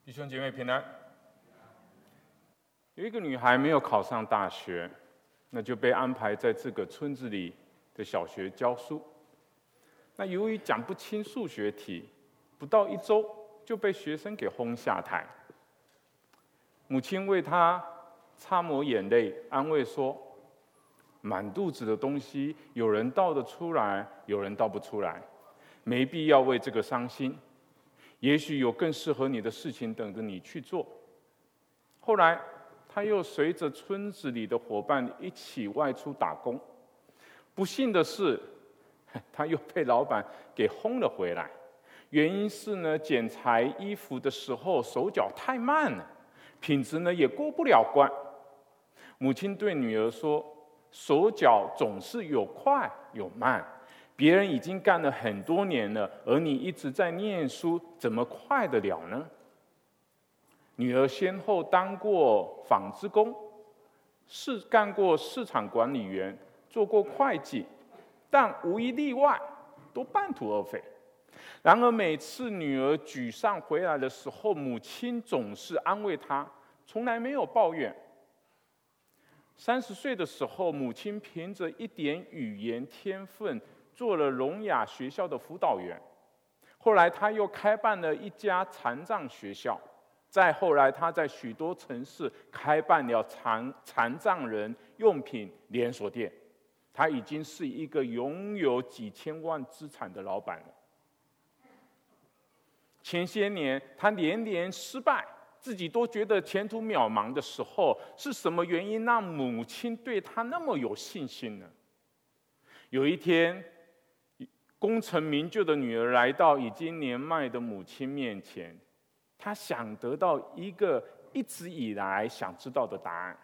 弟兄姐妹平安。有一个女孩没有考上大学，那就被安排在这个村子里的小学教书。那由于讲不清数学题，不到1周就被学生给轰下台。母亲为她擦抹眼泪，安慰说：“满肚子的东西，有人倒得出来，有人倒不出来，没必要为这个伤心。也许有更适合你的事情等着你去做。”后来，他又随着村子里的伙伴一起外出打工。不幸的是，他又被老板给轰了回来。原因是呢，剪裁衣服的时候手脚太慢了，品质呢也过不了关。母亲对女儿说：“手脚总是有快有慢。别人已经干了很多年了，而你一直在念书，怎么快得了呢？”女儿先后当过纺织工，干过市场管理员，做过会计，但无一例外都半途而废。然而每次女儿沮丧回来的时候，母亲总是安慰她，从来没有抱怨。30岁的时候，母亲凭着一点语言天分，做了聋哑学校的辅导员。后来，他又开办了一家残障学校。再后来，他在许多城市开办了残障人用品连锁店。他已经是一个拥有几千万资产的老板了。前些年，他连连失败，自己都觉得前途渺茫的时候，是什么原因让母亲对他那么有信心呢？有一天，功成名就的女儿来到已经年迈的母亲面前，她想得到一个一直以来想知道的答案。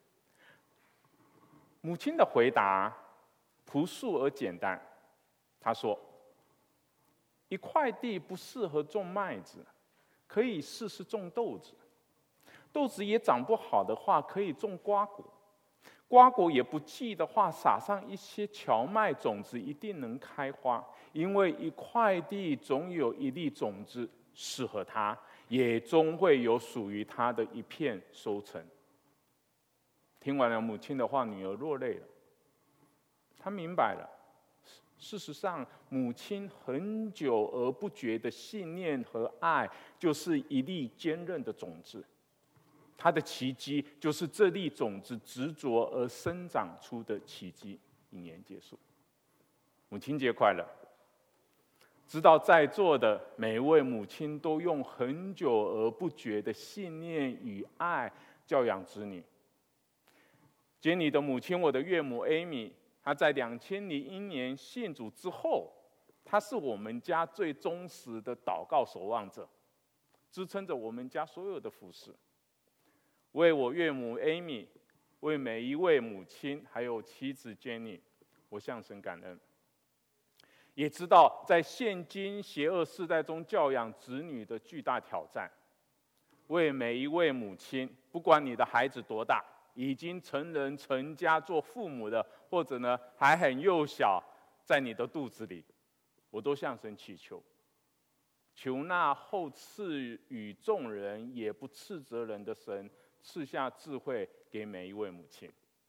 母亲的回答朴素而简单，她说：“一块地不适合种麦子，可以试试种豆子。豆子也长不好的话，可以种瓜果。瓜果也不济的话，撒上一些荞麦种子，一定能开花。因为一块地总有一粒种子适合它，也终会有属于它的一片收成。”听完了母亲的话，女儿落泪了。她明白了，事实上，母亲很久而不绝的信念和爱，就是一粒坚韧的种子。她的奇迹，就是这粒种子执着而生长出的奇迹。引言结束。母亲节快乐！知道在座的每一位母亲都用很久而不绝的信念与爱教养子女。杰尼的母亲，我的岳母 Amy， 她在2001年信主之后，她是我们家最忠实的祷告守望者，支撑着我们家所有的服事。为我岳母 Amy， 为每一位母亲还有妻子 Jenny， 我向神感恩。也知道在现今邪恶世代中教养子女的巨大挑战。为每一位母亲，不管你的孩子多大，已经成人成家做父母的，或者呢还很幼小，在你的肚子里，我都向神祈求，求那后赐予众人也不斥责人的神，赐下智慧给每一位母亲。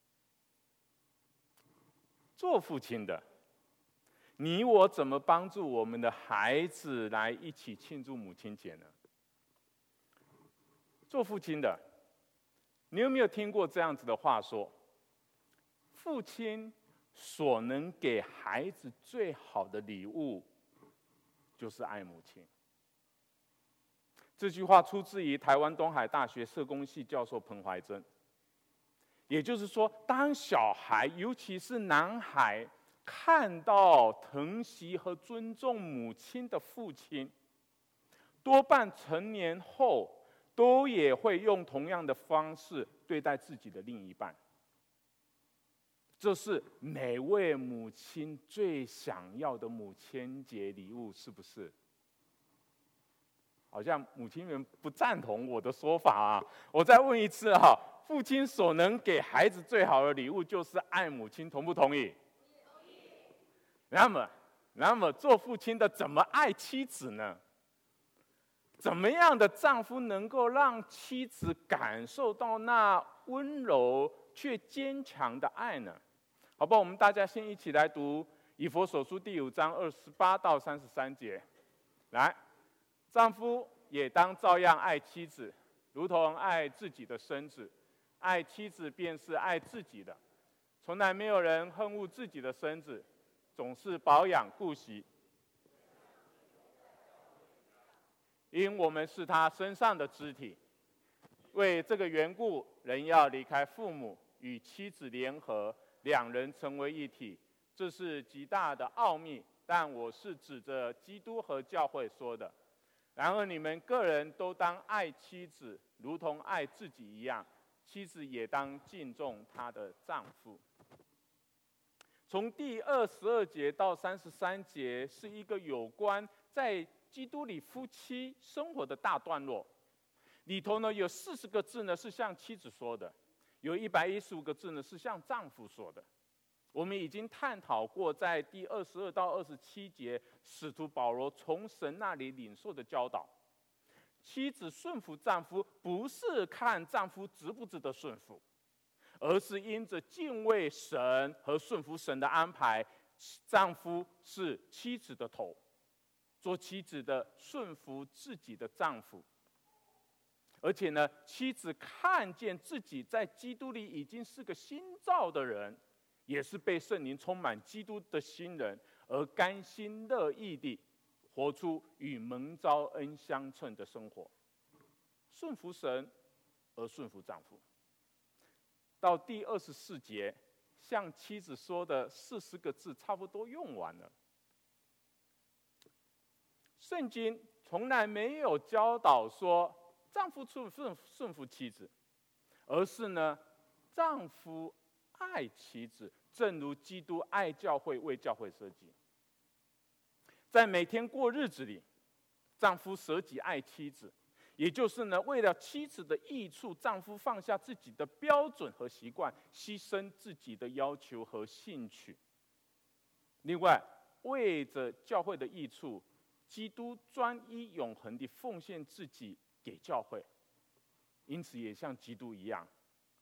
做父亲的，你我怎么帮助我们的孩子来一起庆祝母亲节呢？做父亲的，你有没有听过这样子的话说：父亲所能给孩子最好的礼物，就是爱母亲。这句话出自于台湾东海大学社工系教授彭怀珍。也就是说，当小孩，尤其是男孩，看到疼惜和尊重母亲的父亲，多半成年后都也会用同样的方式对待自己的另一半。这是每位母亲最想要的母亲节礼物，是不是？好像母亲们不赞同我的说法啊！我再问一次啊，父亲所能给孩子最好的礼物就是爱母亲，同不同意？同意。那么做父亲的怎么爱妻子呢？ 怎么样的丈夫能够让妻子感受到那温柔却坚强的爱呢？好吧，我们大家先一起来读以弗所书第5章28到33节。来，丈夫也当照样爱妻子，如同爱自己的身子。爱妻子便是爱自己的。从来没有人恨恶自己的身子，总是保养顾惜，因我们是他身上的肢体。为这个缘故，人要离开父母，与妻子联合，两人成为一体。这是极大的奥秘，但我是指着基督和教会说的。然而你们个人都当爱妻子，如同爱自己一样，妻子也当敬重她的丈夫。从第22节到33节是一个有关在基督里夫妻生活的大段落，里头呢有40个字呢是向妻子说的，有115个字呢是向丈夫说的。我们已经探讨过，在第22到27节，使徒保罗从神那里领受的教导。妻子顺服丈夫，不是看丈夫值不值得顺服，而是因着敬畏神和顺服神的安排，丈夫是妻子的头，做妻子的顺服自己的丈夫。而且呢，妻子看见自己在基督里已经是个新造的人，也是被圣灵充满基督的新人，而甘心乐意地活出与蒙召恩相称的生活，顺服神而顺服丈夫。到第24节，向妻子说的40个字差不多用完了。圣经从来没有教导说丈夫顺服妻子，而是呢，丈夫爱妻子，正如基督爱教会，为教会舍己。在每天过日子里，丈夫舍己爱妻子，也就是呢，为了妻子的益处，丈夫放下自己的标准和习惯，牺牲自己的要求和兴趣。另外，为着教会的益处，基督专一永恒地奉献自己给教会，因此也像基督一样，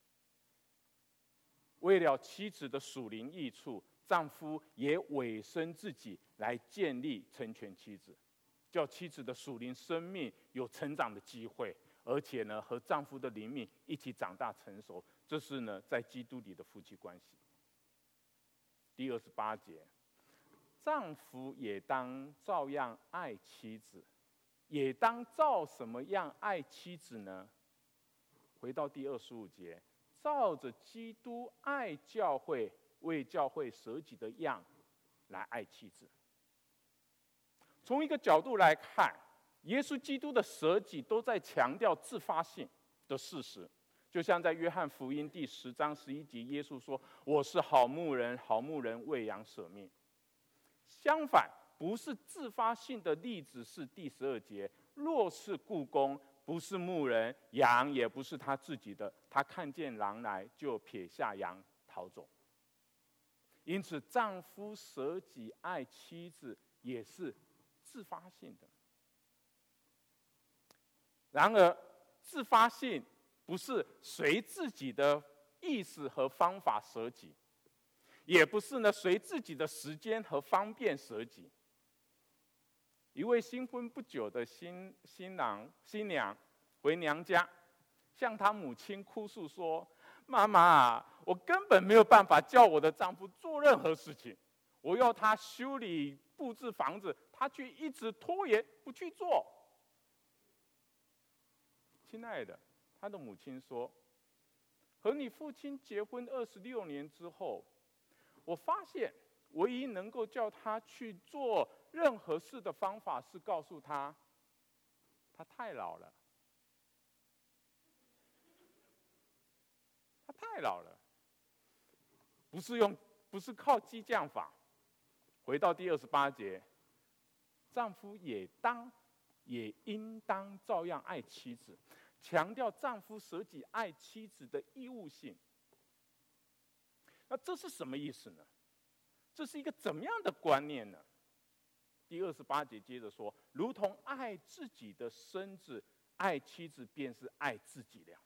为了妻子的属灵益处，丈夫也委身自己来建立成全妻子，叫妻子的属灵生命有成长的机会，而且呢，和丈夫的灵命一起长大成熟。这是呢，在基督里的夫妻关系。第28节，丈夫也当照样爱妻子，也当照什么样爱妻子呢？回到第25节，照着基督爱教会，为教会舍己的样来爱妻子。从一个角度来看，耶稣基督的舍己都在强调自发性的事实。就像在约翰福音第10章11节，耶稣说：“我是好牧人，好牧人为羊舍命。”相反，不是自发性的例子是第12节，若是雇工，不是牧人，羊也不是他自己的，他看见狼来，就撇下羊逃走。因此，丈夫舍己爱妻子也是自发性的。然而，自发性不是随自己的意思和方法舍己，也不是呢随自己的时间和方便舍己。一位新婚不久的新娘回娘家，向她母亲哭诉说：“妈妈，我根本没有办法叫我的丈夫做任何事情，我要他修理布置房子，他却一直拖延不去做。”亲爱的，他的母亲说：“和你父亲结婚26年之后，我发现唯一能够叫他去做任何事的方法是告诉他，他太老了。他太老了，不是靠激将法。”回到第28节，丈夫也应当照样爱妻子，强调丈夫舍己爱妻子的义务性。那这是什么意思呢？这是一个怎么样的观念呢？ 第28节接着说，如同爱自己的身子，爱妻子便是爱自己了。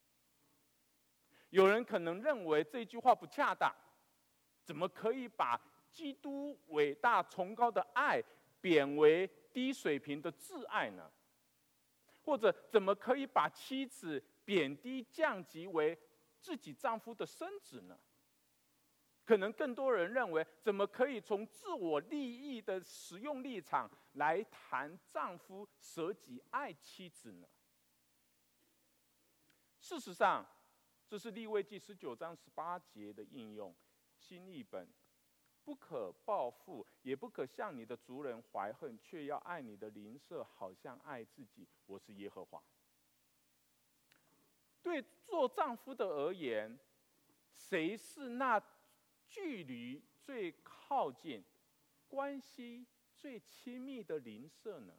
有人可能认为这句话不恰当，怎么可以把基督伟大崇高的爱贬为低水平的自爱呢？或者怎么可以把妻子贬低降级为自己丈夫的身子呢？可能更多人认为，怎么可以从自我利益的使用立场来谈丈夫舍己爱妻子呢？事实上，这是利未记19章18节的应用。新译本：不可报复，也不可向你的族人怀恨，却要爱你的邻舍，好像爱自己。我是耶和华。对做丈夫的而言，谁是那距离最靠近、关系最亲密的邻舍呢？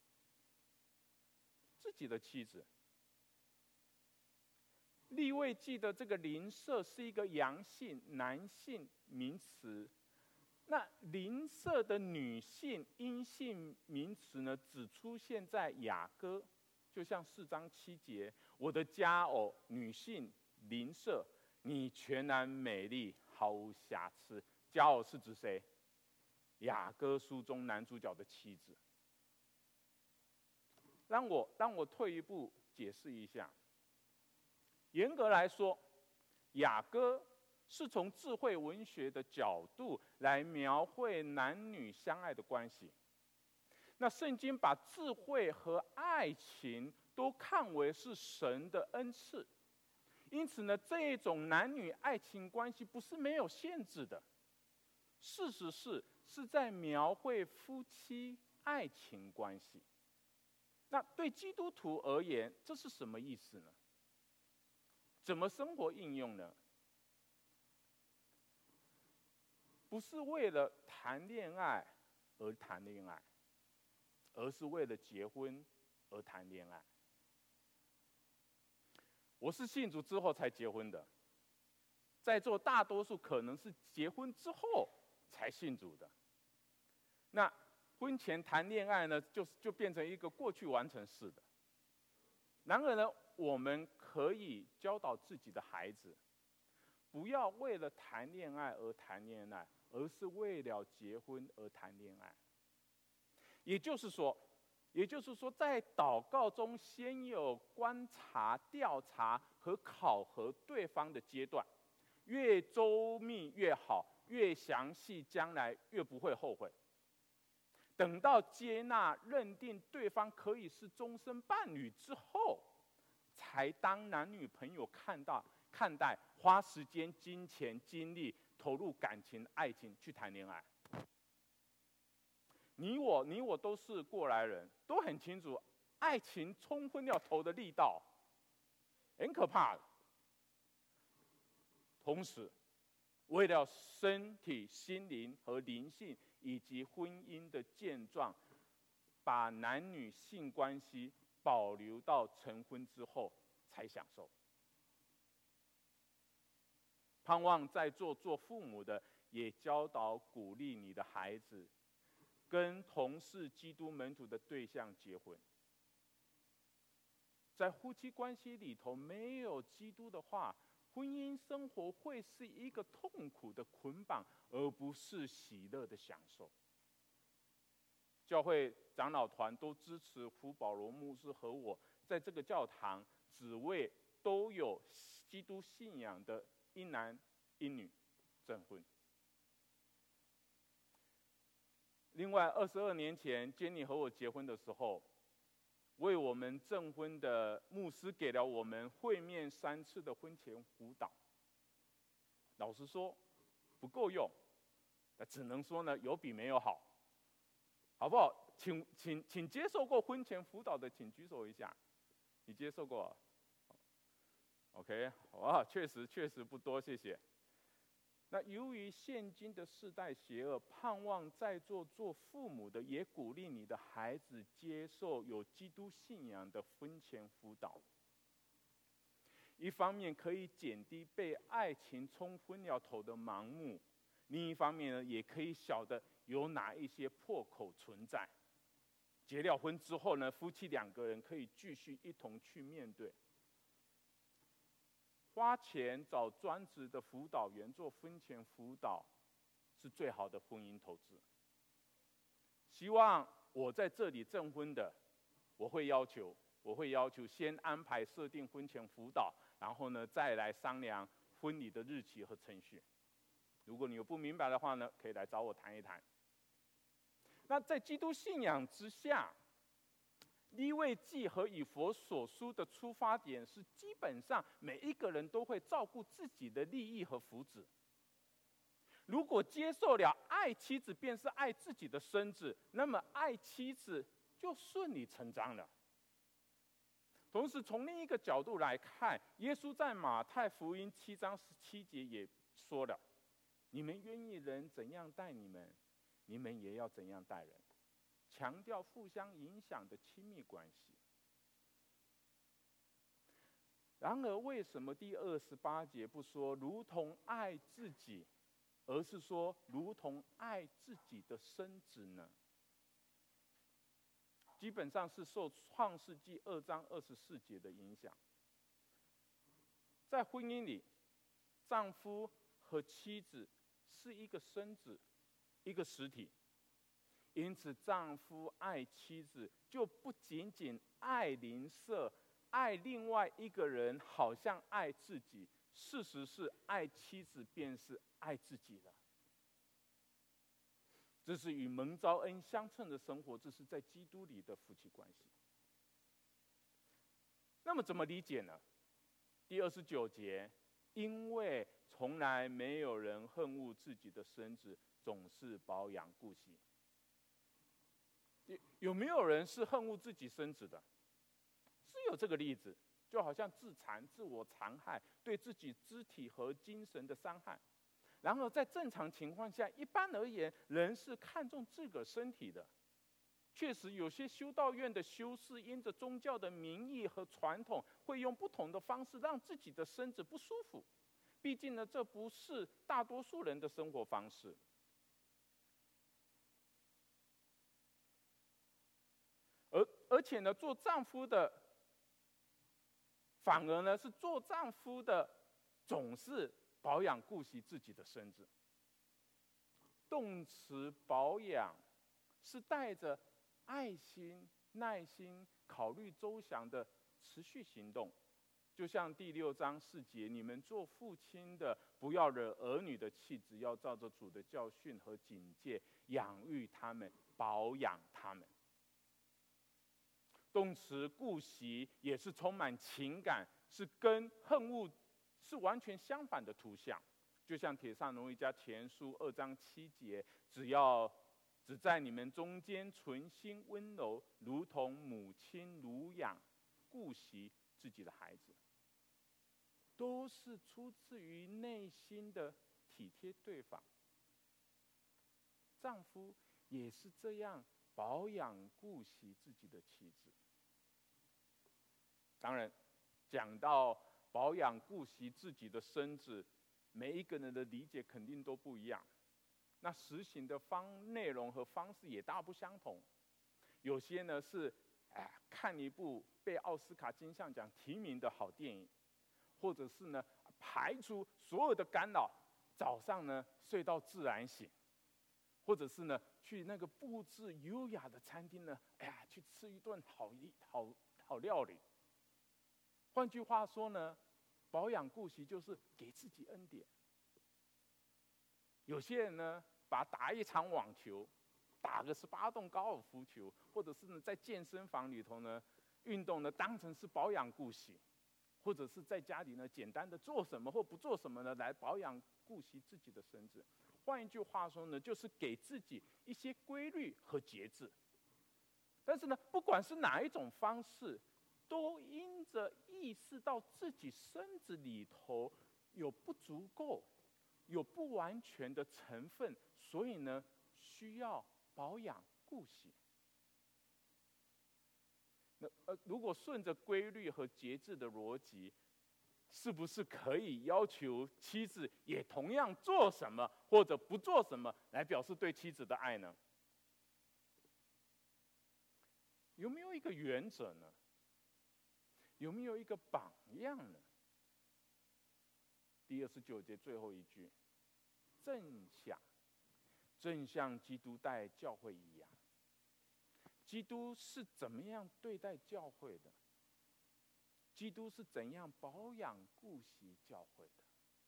自己的妻子。利未记的这个邻舍是一个阳性男性名词，那邻舍的女性阴性名词呢，只出现在雅歌，就像4章7节，我的佳偶女性邻舍，你全然美丽，毫无瑕疵。佳偶是指谁？雅歌书中男主角的妻子。让我退一步解释一下。严格来说，雅歌是从智慧文学的角度来描绘男女相爱的关系。那圣经把智慧和爱情都看为是神的恩赐，因此呢，这种男女爱情关系不是没有限制的。事实是在描绘夫妻爱情关系。那对基督徒而言，这是什么意思呢？怎么生活应用呢？不是为了谈恋爱而谈恋爱，而是为了结婚而谈恋爱。我是信主之后才结婚的，在座大多数可能是结婚之后才信主的。那婚前谈恋爱呢，就变成一个过去完成式的。然而呢，我们可以教导自己的孩子，不要为了谈恋爱而谈恋爱，而是为了结婚而谈恋爱。也就是说，在祷告中先有观察、调查和考核对方的阶段，越周密越好，越详细，将来越不会后悔。等到接纳、认定对方可以是终身伴侣之后，才当男女朋友看待，花时间、金钱、精力投入感情、爱情去谈恋爱。你我都是过来人，都很清楚，爱情冲昏了头的力道，很可怕的。同时，为了身体、心灵和灵性以及婚姻的健壮，把男女性关系保留到成婚之后才享受。盼望在座做父母的也教导鼓励你的孩子跟同是基督门徒的对象结婚。在夫妻关系里头没有基督的话，婚姻生活会是一个痛苦的捆绑，而不是喜乐的享受。教会长老团都支持胡保罗牧师和我在这个教堂只为都有基督信仰的一男一女证婚。另外，22年前Jenny和我结婚的时候，为我们证婚的牧师给了我们会面3次的婚前辅导。老实说，不够用，只能说呢，有比没有好，好不好？请接受过婚前辅导的，请举手一下。你接受过？OK， 哇，确实不多，谢谢。那由于现今的世代邪恶，盼望在座做父母的也鼓励你的孩子接受有基督信仰的婚前辅导。一方面可以减低被爱情冲昏了头的盲目，另一方面呢，也可以晓得有哪一些破口存在。结了婚之后呢，夫妻两个人可以继续一同去面对。花钱找专职的辅导员做婚前辅导，是最好的婚姻投资。希望我在这里证婚的，我会要求先安排设定婚前辅导，然后呢再来商量婚礼的日期和程序。如果你有不明白的话呢，可以来找我谈一谈。那在基督信仰之下，利未记和以弗所书的出发点是，基本上每一个人都会照顾自己的利益和福祉。如果接受了爱妻子便是爱自己的身子，那么爱妻子就顺理成章了。同时，从另一个角度来看，耶稣在马太福音7章17节也说了：“你们愿意人怎样待你们，你们也要怎样待人。”强调互相影响的亲密关系。然而，为什么第28节不说如同爱自己，而是说如同爱自己的身子呢？基本上是受创世纪2章24节的影响。在婚姻里，丈夫和妻子是一个身子，一个实体。因此，丈夫爱妻子，就不仅仅爱邻舍，爱另外一个人，好像爱自己。事实是，爱妻子便是爱自己了。这是与蒙召恩相称的生活，这是在基督里的夫妻关系。那么怎么理解呢？第29节，因为从来没有人恨恶自己的身子，总是保养顾惜。有没有人是恨恶自己身子的？是有这个例子，就好像自残、自我残害，对自己肢体和精神的伤害。然而，在正常情况下，一般而言，人是看重自个身体的。确实，有些修道院的修士因着宗教的名义和传统，会用不同的方式让自己的身子不舒服。毕竟呢，这不是大多数人的生活方式。而且呢，做丈夫的，反而呢是做丈夫的，总是保养顾惜自己的身子。动词保养是带着爱心、耐心、考虑周详的持续行动。就像第6章4节，你们做父亲的，不要惹儿女的气，只要照着主的教训和警戒，养育他们，保养他们。动词顾惜也是充满情感，是跟恨恶是完全相反的图像。就像帖撒罗尼迦前书2章7节，只在你们中间存心温柔，如同母亲乳养顾惜自己的孩子，都是出自于内心的体贴对方。丈夫也是这样保养顾惜自己的妻子。当然，讲到保养顾惜自己的身子，每一个人的理解肯定都不一样，那实行的内容和方式也大不相同。有些呢是看一部被奥斯卡金像奖提名的好电影，或者是呢排除所有的干扰，早上呢睡到自然醒，或者是呢去那个布置优雅的餐厅呢，去吃一顿好料理。换句话说呢，保养顾惜就是给自己恩典。有些人呢，把打一场网球，打个18洞高尔夫球，或者是呢在健身房里头呢运动呢，当成是保养顾惜，或者是在家里呢简单的做什么或不做什么呢，来保养顾惜自己的身子。换一句话说呢，就是给自己一些规律和节制。但是呢，不管是哪一种方式，都因着意识到自己身子里头有不足够、有不完全的成分，所以呢，需要保养顾惜。如果顺着规律和节制的逻辑， 是不是可以要求妻子也同样做什么或者不做什么来表示对妻子的爱呢？有没有一个原则呢？有没有一个榜样呢？第29节最后一句，正像基督待教会一样。基督是怎么样对待教会的？基督是怎样保养顾惜教会的？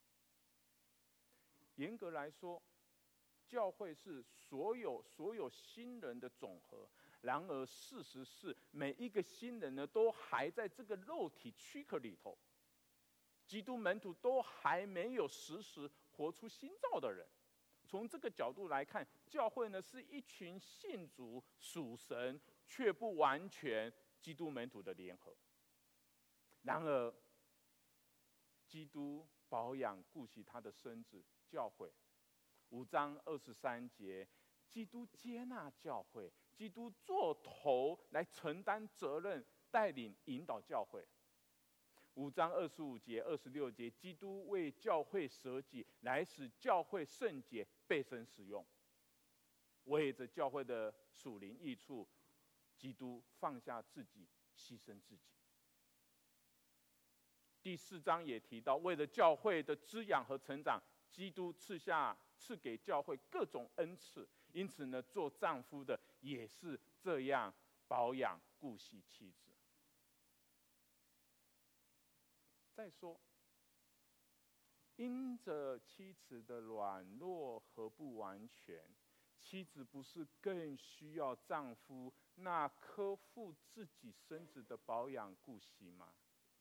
严格来说，教会是所有新人的总和。然而，事实是，每一个新人呢，都还在这个肉体躯壳里头。基督门徒都还没有时活出新造的人。从这个角度来看，教会呢是一群信主属神却不完全基督门徒的联合。然而，基督保养顾惜他的身子教会。5章23节，基督接纳教会，基督做头来承担责任，带领引导教会。5章25节、26节，基督为教会舍己，来使教会圣洁，被神使用。为着教会的属灵益处，基督放下自己，牺牲自己。第4章也提到，为了教会的滋养和成长，基督赐给教会各种恩赐。因此呢，做丈夫的也是这样保养顾惜妻子。再说，因着妻子的软弱和不完全，妻子不是更需要丈夫那呵护自己身子的保养顾惜吗？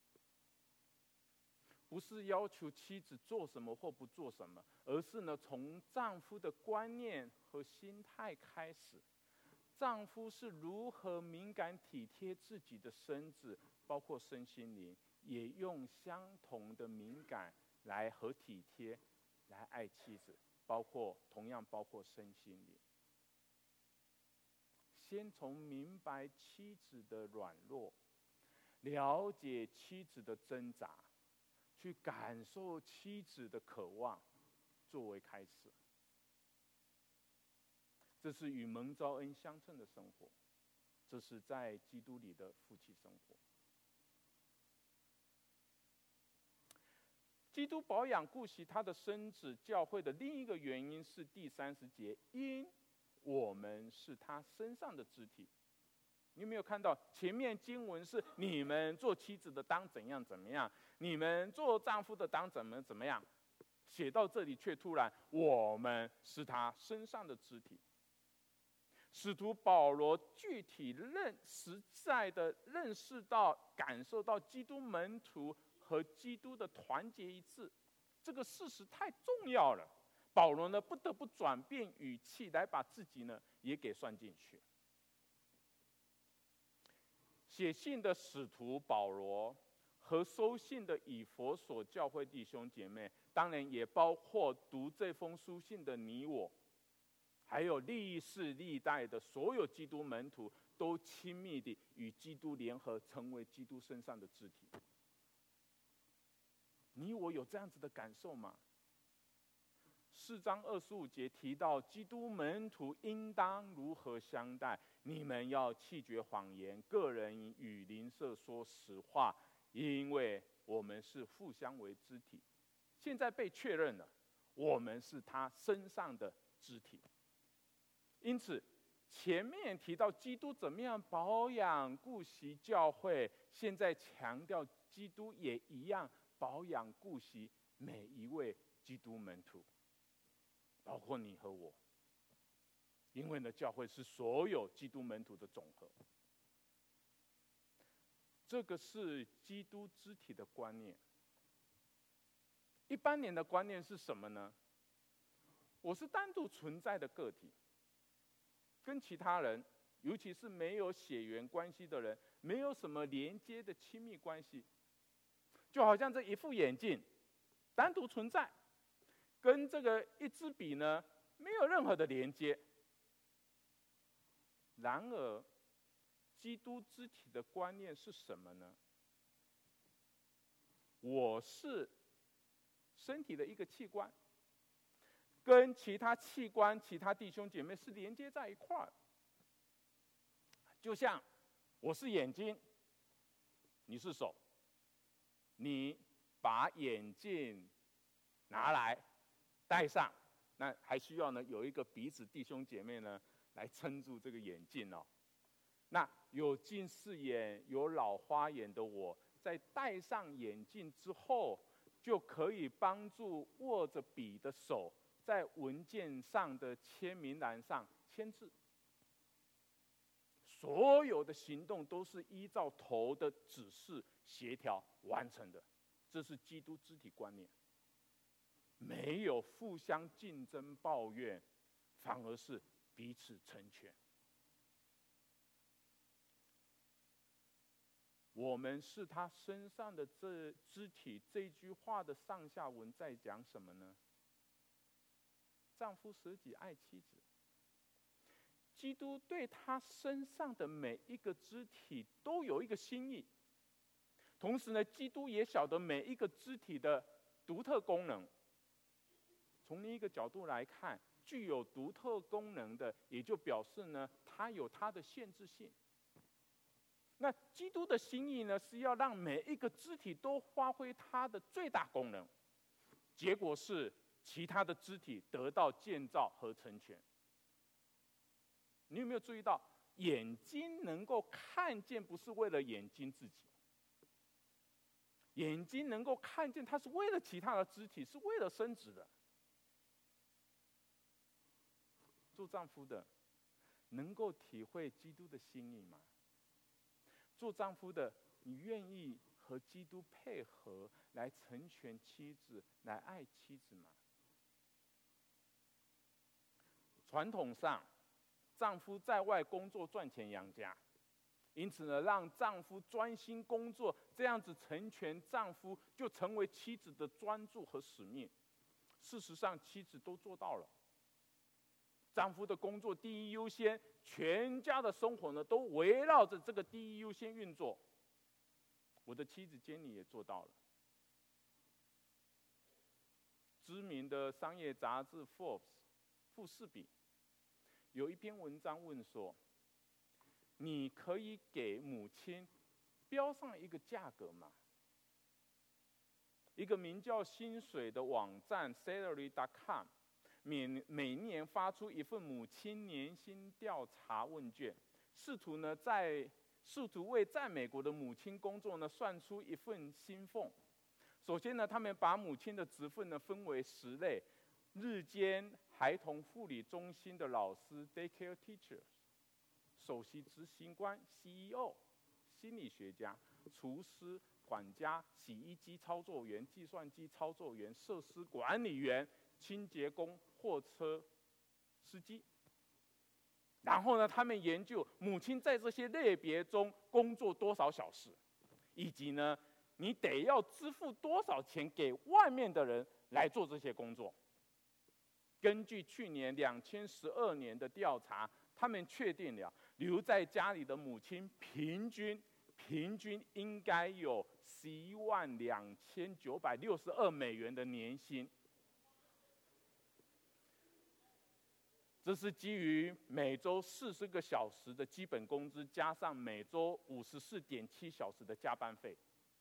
不是要求妻子做什么或不做什么，而是呢，从丈夫的观念和心态开始，丈夫是如何敏感体贴自己的身子，包括身心灵，也用相同的敏感来和体贴来爱妻子，同样包括身心灵。先从明白妻子的软弱，了解妻子的挣扎，去感受妻子的渴望，作为开始。这是与蒙召恩相称的生活，这是在基督里的夫妻生活。基督保养顾惜他的身子教会的另一个原因是第30节，因我们是他身上的肢体。你有没有看到前面经文是你们做妻子的当怎样怎么样，你们做丈夫的当怎么样，写到这里却突然我们是他身上的肢体。使徒保罗具体实在的认识到感受到基督门徒和基督的团结一致，这个事实太重要了。保罗呢不得不转变语气来把自己呢也给算进去。写信的使徒保罗和收信的以弗所教会弟兄姐妹，当然也包括读这封书信的你我，还有历世历代的所有基督门徒，都亲密地与基督联合，成为基督身上的肢体。你我有这样子的感受吗？4章25节提到基督门徒应当如何相待，你们要弃绝谎言，个人与邻舍说实话，因为我们是互相为肢体。现在被确认了，我们是他身上的肢体。因此前面提到基督怎么样保养顾惜教会，现在强调基督也一样保养顾惜每一位基督门徒，包括你和我。因为呢，教会是所有基督门徒的总和。这个是基督肢体的观念。一般人的观念是什么呢？我是单独存在的个体，跟其他人，尤其是没有血缘关系的人，没有什么连接的亲密关系。就好像这一副眼镜，单独存在，跟这个一支笔呢，没有任何的连接。然而，基督肢体的观念是什么呢？ 我是身体的一个器官，跟其他器官、其他弟兄姐妹是连接在一块儿。就像我是眼睛，你是手，你把眼镜拿来戴上，那还需要呢有一个彼此弟兄姐妹呢来撑住这个眼镜哦。那有近视眼、有老花眼的我，在戴上眼镜之后，就可以帮助握着笔的手在文件上的签名栏上签字。所有的行动都是依照头的指示协调完成的，这是基督肢体观念。没有互相竞争抱怨，反而是彼此成全。我们是他身上的这肢体，这句话的上下文在讲什么呢？丈夫舍己爱妻子。基督对他身上的每一个肢体都有一个心意，同时呢，基督也晓得每一个肢体的独特功能。从另一个角度来看，具有独特功能的，也就表示呢，它有它的限制性。那基督的心意呢，是要让每一个肢体都发挥它的最大功能，结果是其他的肢体得到建造和成全。你有没有注意到，眼睛能够看见，不是为了眼睛自己，眼睛能够看见，它是为了其他的肢体，是为了生殖的。做丈夫的能够体会基督的心意吗？做丈夫的，你愿意和基督配合来成全妻子，来爱妻子吗？传统上，丈夫在外工作赚钱养家，因此呢，让丈夫专心工作，这样子成全丈夫，就成为妻子的专注和使命。事实上，妻子都做到了。丈夫的工作第一优先，全家的生活呢都围绕着这个第一优先运作。我的妻子Jenny也做到了。知名的商业杂志 Forbes 富士比有一篇文章问说：你可以给母亲标上一个价格吗？一个名叫薪水的网站 Salary.com 每年发出一份母亲年薪调查问卷，试图为在美国的母亲工作呢算出一份薪俸。首先呢，他们把母亲的职分呢分为10类：日间孩童护理中心的老师 （daycare teachers）、首席执行官 （CEO）、心理学家、厨师、管家、洗衣机操作员、计算机操作员、设施管理员、清洁工、货车司机。然后呢，他们研究母亲在这些类别中工作多少小时，以及呢，你得要支付多少钱给外面的人来做这些工作。根据去年2012年的调查，他们确定了留在家里的母亲平均应该有$12962的年薪。这是基于每周40个小时的基本工资，加上每周54.7小时的加班费。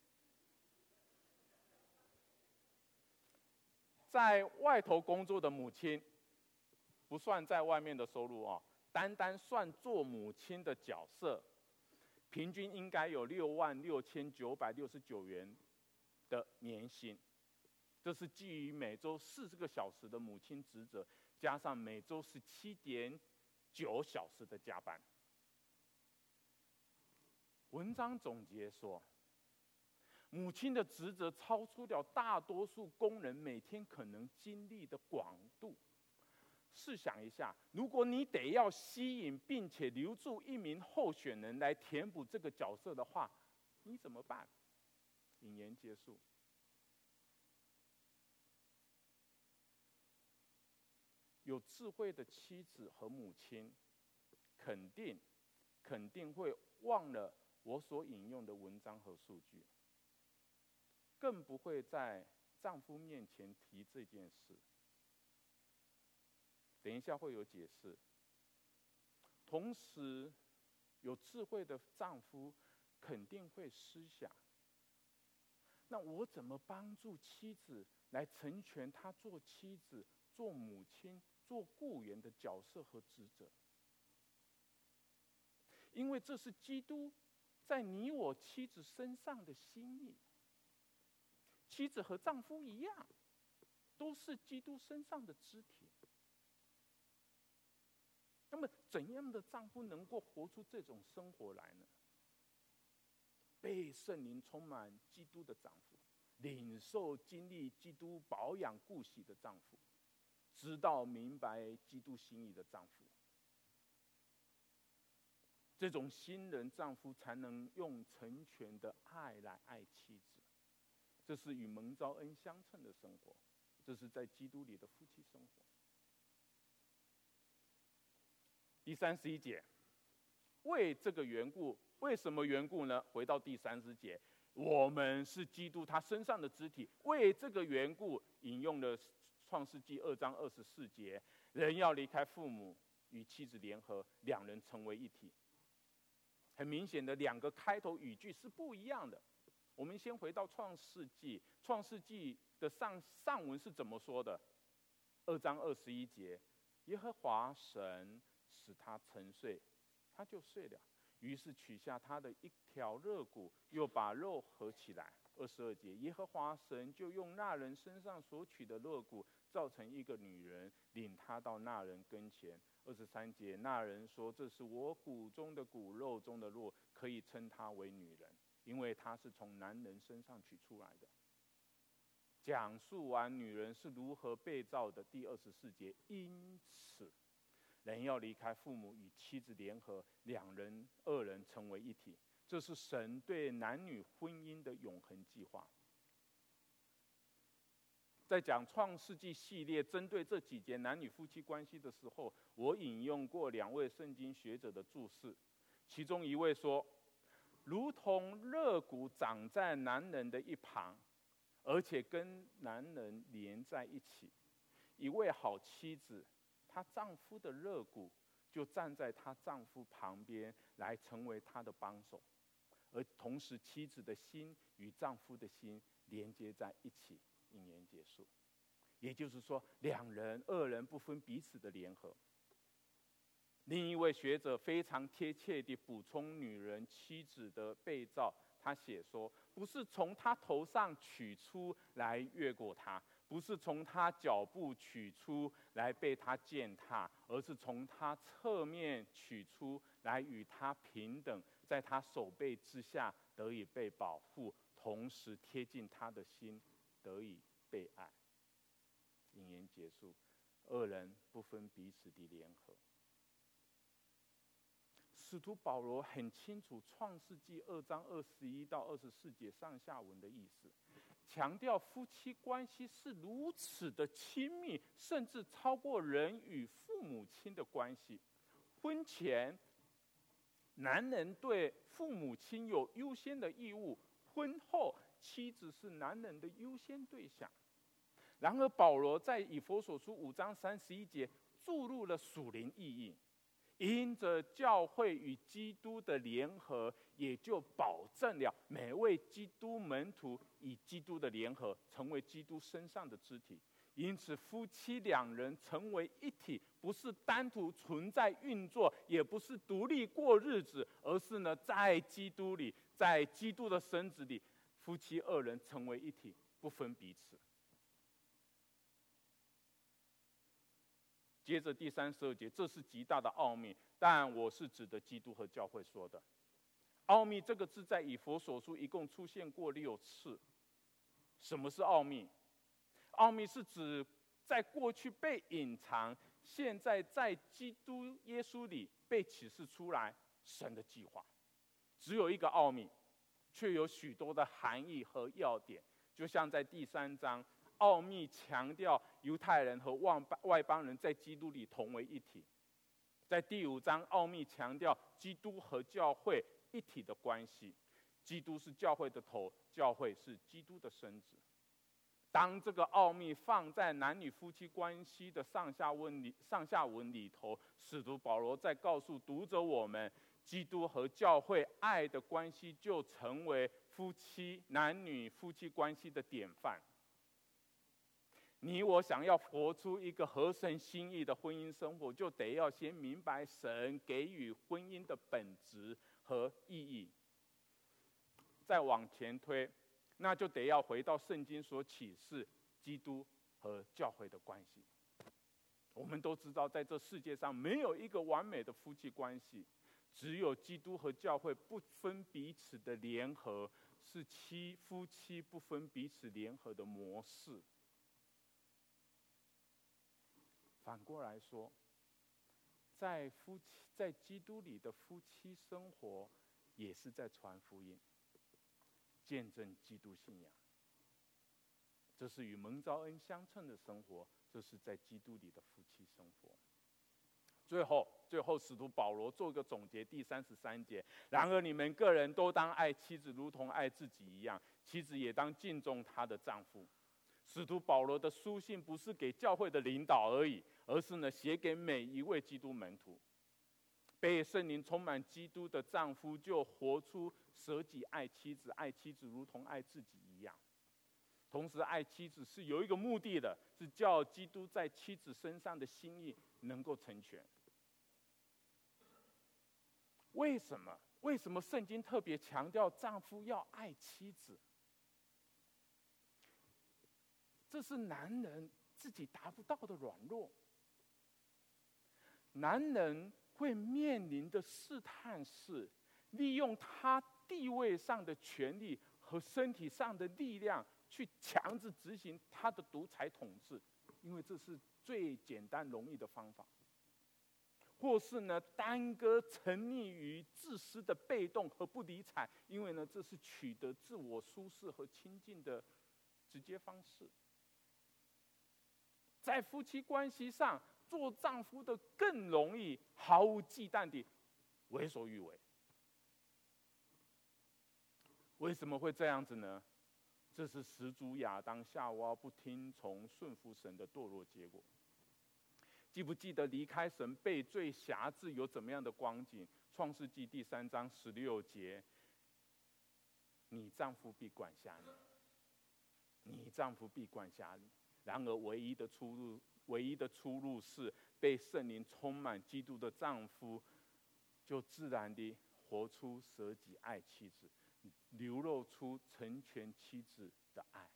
在外头工作的母亲，不算在外面的收入啊，单算做母亲的角色，平均应该有$66969的年薪。这是基于每周40个小时的母亲职责，加上每周17.9小时的加班。文章总结说，母亲的职责超出了大多数工人每天可能经历的广度。试想一下，如果你得要吸引并且留住一名候选人来填补这个角色的话，你怎么办？引言结束。有智慧的妻子和母亲，肯定会忘了我所引用的文章和数据。 更不会在丈夫面前提这件事。等一下会有解释。同时，有智慧的丈夫肯定会思想：那我怎么帮助妻子来成全她做妻子、做母亲、做雇员的角色和职责？因为这是基督在你我妻子身上的心意。妻子和丈夫一样，都是基督身上的肢体。那么，怎样的丈夫能够活出这种生活来呢？被圣灵充满基督的丈夫，领受经历基督保养顾惜的丈夫，知道明白基督心意的丈夫。这种新人丈夫才能用成全的爱来爱妻子，这是与蒙召恩相称的生活，这是在基督里的夫妻生活。第31节，为这个缘故，为什么缘故呢？回到第30节，我们是基督他身上的肢体，为这个缘故，引用了创世纪2章24节，人要离开父母，与妻子联合，两人成为一体。很明显的，两个开头语句是不一样的。我们先回到创世纪，创世纪的上文是怎么说的？2章21节，耶和华神使他沉睡，他就睡了。于是取下他的一条肋骨，又把肉合起来。22节，耶和华神就用那人身上所取的肋骨，造成一个女人，领他到那人跟前。23节，那人说：“这是我骨中的骨，肉中的肉，可以称她为女人，因为她是从男人身上取出来的。”讲述完女人是如何被造的。第24节，因此人要离开父母，与妻子联合，二人成为一体。这是神对男女婚姻的永恒计划。在讲创世纪系列针对这几节男女夫妻关系的时候，我引用过2位圣经学者的注释，其中一位说，如同肋骨长在男人的一旁，而且跟男人连在一起，一位好妻子，她丈夫的肋骨就站在她丈夫旁边，来成为她的帮手，而同时妻子的心与丈夫的心连接在一起。引言结束。也就是说，二人不分彼此的联合。另一位学者非常贴切地补充女人妻子的被造，他写说：不是从她头上取出来越过她，不是从她脚部取出来被她践踏，而是从她侧面取出来与她平等，在她手背之下得以被保护，同时贴近她的心，得以被爱。引言结束，二人不分彼此的联合。使徒保罗很清楚创世纪2章21到24节上下文的意思，强调夫妻关系是如此的亲密，甚至超过人与父母亲的关系。婚前，男人对父母亲有优先的义务，婚后妻子是男人的优先对象。然而保罗在以弗所书5章31节注入了属灵意义，因着教会与基督的联合，也就保证了每位基督门徒以基督的联合，成为基督身上的肢体。因此夫妻两人成为一体，不是单独存在运作，也不是独立过日子，而是呢，在基督里，在基督的身子里，夫妻二人成为一体，不分彼此。接着第32节，这是极大的奥秘，但我是指的基督和教会说的。奥秘这个字在以弗所书一共出现过6次。什么是奥秘？奥秘是指在过去被隐藏，现在在基督耶稣里被启示出来神的计划。只有一个奥秘，却有许多的含义和要点，就像在第3章。奥秘强调犹太人和外邦人在基督里同为一体，在第5章，奥秘强调基督和教会一体的关系。 基督是教会的头，教会是基督的身子。当这个奥秘放在男女夫妻关系的上下文里头，使徒保罗在告诉读者我们，基督和教会爱的关系就成为男女夫妻关系的典范。你我想要活出一个合神心意的婚姻生活，就得要先明白神给予婚姻的本质和意义。再往前推，那就得要回到圣经所启示基督和教会的关系。我们都知道，在这世界上没有一个完美的夫妻关系，只有基督和教会不分彼此的联合，是夫妻不分彼此联合的模式。反过来说，在基督里的夫妻生活，也是在传福音，见证基督信仰。这是与蒙召恩相称的生活，这是在基督里的夫妻生活。最后，使徒保罗做个总结，第33节。然而你们个人都当爱妻子，如同爱自己一样；妻子也当敬重她的丈夫。使徒保罗的书信不是给教会的领导而已，而是呢写给每一位基督门徒。被圣灵充满基督的丈夫，就活出舍己爱妻子，爱妻子如同爱自己一样。同时，爱妻子是有一个目的的，是叫基督在妻子身上的心意能够成全。为什么圣经特别强调丈夫要爱妻子？这是男人自己达不到的软弱。男人会面临的试探是，利用他地位上的权利和身体上的力量，去强制执行他的独裁统治，因为这是最简单容易的方法。或是呢，耽搁沉溺于自私的被动和不理睬，因为呢，这是取得自我舒适和亲近的直接方式。在夫妻关系上，做丈夫的更容易毫无忌惮地为所欲为。为什么会这样子呢？这是始祖亚当夏娃不听从顺服神的堕落结果。记不记得离开神被罪辖制有怎么样的光景？创世纪第3章16节，你丈夫必管辖你，你丈夫必管辖你。然而唯一的出路是被圣灵充满基督的丈夫，就自然地活出舍己爱妻子，流露出成全妻子的爱。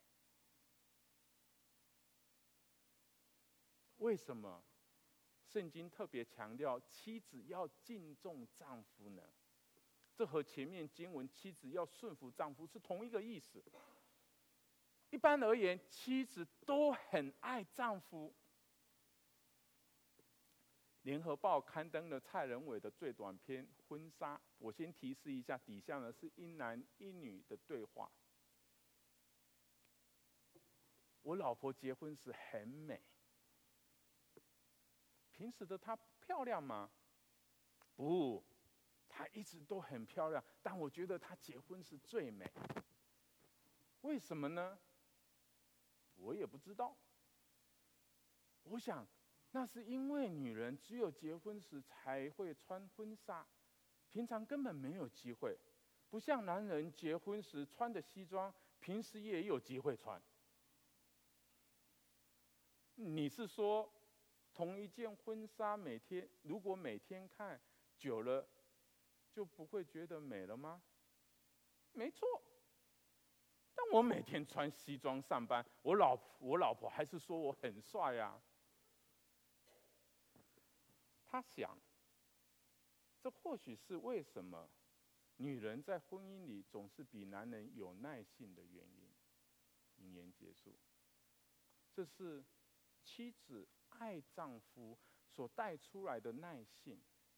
为什么圣经特别强调妻子要敬重丈夫呢？这和前面经文妻子要顺服丈夫是同一个意思。一般而言，妻子都很爱丈夫。联合报刊登了蔡仁伟的最短篇《婚纱》，我先提示一下，底下呢是一男一女的对话。我老婆结婚时很美，平时的她漂亮吗？不，她一直都很漂亮，但我觉得她结婚时最美。为什么呢？我也不知道。我想，那是因为女人只有结婚时才会穿婚纱，平常根本没有机会。不像男人结婚时穿的西装，平时也有机会穿。你是说，同一件婚纱如果每天看久了，就不会觉得美了吗？没错。但我每天穿西装上班，我老婆还是说我很帅啊。她想，这或许是为什么女人在婚姻里总是比男人有耐性的原因。引言结束。这是妻子爱丈夫所带出来的耐性。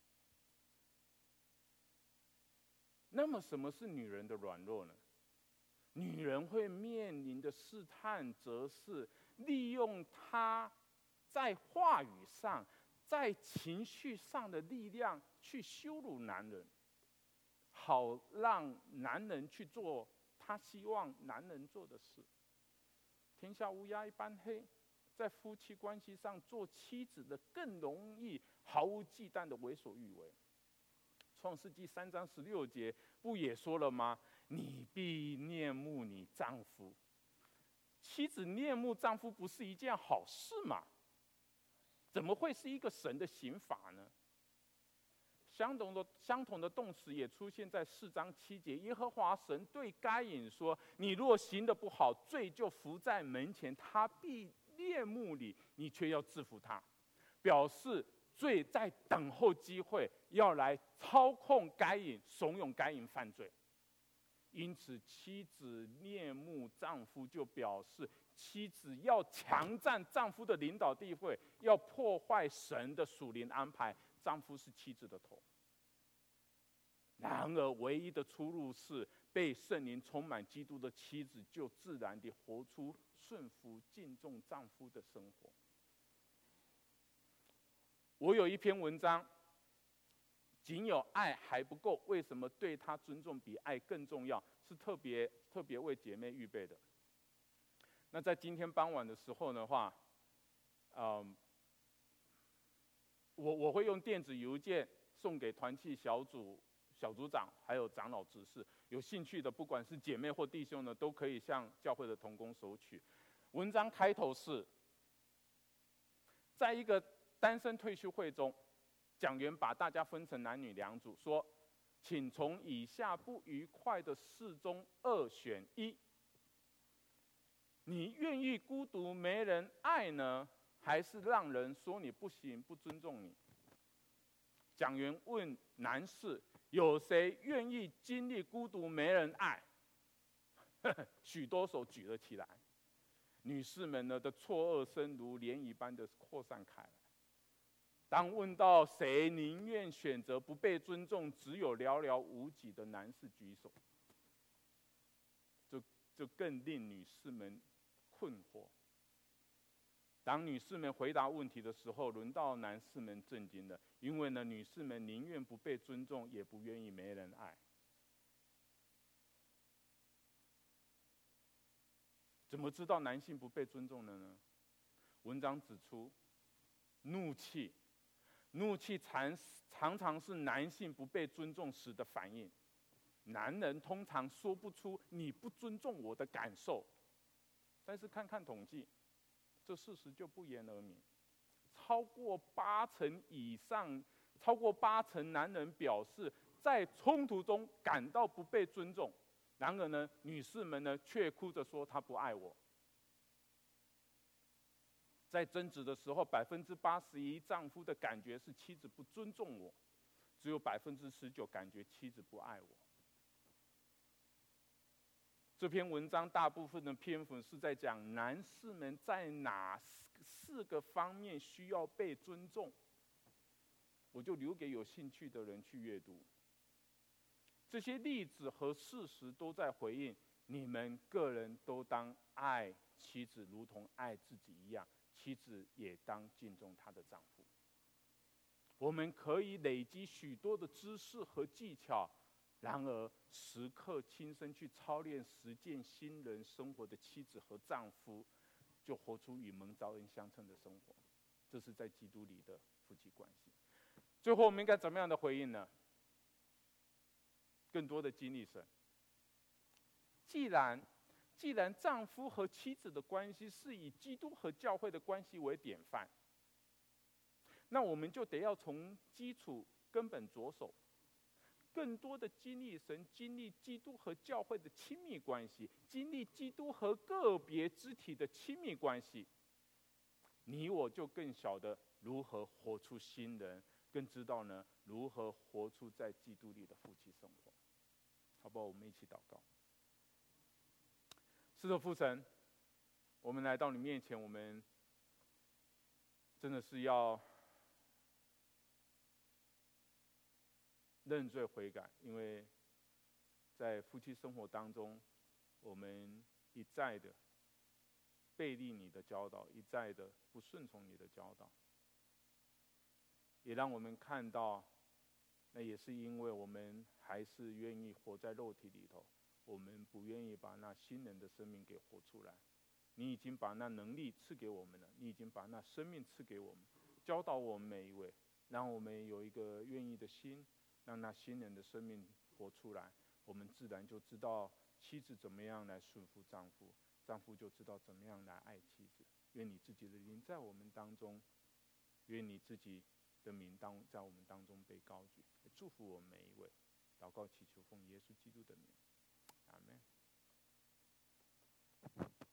那么，什么是女人的软弱呢？女人会面临的试探，则是利用她在话语上、在情绪上的力量去羞辱男人， 好让男人去做他希望男人做的事。天下乌鸦一般黑，在夫妻关系上，做妻子的更容易毫无忌惮的为所欲为。创世纪3章16节不也说了吗？你必恋慕你丈夫。妻子恋慕丈夫不是一件好事吗？怎么会是一个神的刑罚呢？相同的动词也出现在4章7节。耶和华神对该隐说：“你若行得不好，罪就伏在门前，他必恋慕你，你却要制服他。”表示罪在等候机会，要来操控该隐，怂恿该隐犯罪。因此，妻子恋慕丈夫，就表示妻子要强占丈夫的领导地位，要破坏神的属灵安排。丈夫是妻子的头。然而，唯一的出路是被圣灵充满基督的妻子，就自然地活出顺服、敬重丈夫的生活。我有一篇文章，仅有爱还不够，为什么对他尊重比爱更重要？是特别为姐妹预备的。那在今天傍晚的时候的话，我会用电子邮件送给团契小组长还有长老执事，有兴趣的不管是姐妹或弟兄呢，都可以向教会的同工索取。文章开头是：在一个单身退休会中，讲员把大家分成男女2组，说：请从以下不愉快的事中2选1。你愿意孤独没人爱呢，还是让人说你不行、不尊重你？讲员问男士：有谁愿意经历孤独没人爱？许多手举了起来。女士们呢的错愕声如涟漪般的扩散开来。当问到谁宁愿选择不被尊重，只有寥寥无几的男士举手，就更令女士们困惑。当女士们回答问题的时候，轮到男士们震惊了，因为呢，女士们宁愿不被尊重，也不愿意没人爱。怎么知道男性不被尊重了呢？文章指出，怒气常常是男性不被尊重时的反应。男人通常说不出你不尊重我的感受，但是看看统计，这事实就不言而明。超过八成男人表示在冲突中感到不被尊重，然而呢，女士们呢却哭着说他不爱我。在争执的时候，81%丈夫的感觉是妻子不尊重我，只有19%感觉妻子不爱我。这篇文章大部分的篇幅是在讲男士们在哪4个方面需要被尊重，我就留给有兴趣的人去阅读。这些例子和事实都在回应你们个人都当爱妻子如同爱自己一样，妻子也当敬重她的丈夫。我们可以累积许多的知识和技巧，然而时刻亲身去操练实践新人生活的妻子和丈夫，就活出与蒙召恩相称的生活。这是在基督里的夫妻关系。最后我们应该怎么样的回应呢？更多的经历神。既然丈夫和妻子的关系是以基督和教会的关系为典范，那我们就得要从基础根本着手，更多的经历神，经历基督和教会的亲密关系，经历基督和个别肢体的亲密关系，你我就更晓得如何活出新人，更知道呢如何活出在基督里的夫妻生活。好不好？我们一起祷告。是的，父神，我们来到你面前，我们真的是要认罪悔改，因为在夫妻生活当中，我们一再的背离你的教导，一再的不顺从你的教导，也让我们看到那也是因为我们还是愿意活在肉体里头，我们不愿意把那新人的生命给活出来。你已经把那能力赐给我们了，你已经把那生命赐给我们，教导我们每一位，让我们有一个愿意的心，让那新人的生命活出来。我们自然就知道妻子怎么样来顺服丈夫，丈夫就知道怎么样来爱妻子。愿你自己的灵在我们当中，愿你自己的名在我们当中被高举，祝福我们每一位。祷告祈求奉耶稣基督的名，阿门。